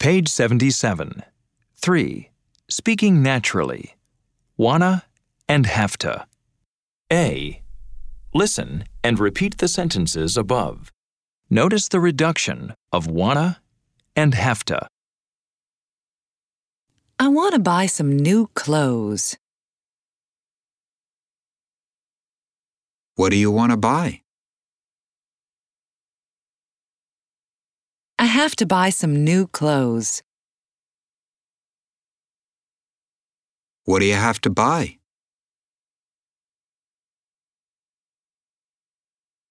Page 77. 3. Speaking naturally. Wanna and have to. A. Listen and repeat the sentences above. Notice the reduction of wanna and have to. I want to buy some new clothes. What do you want to buy? I have to buy some new clothes. What do you have to buy?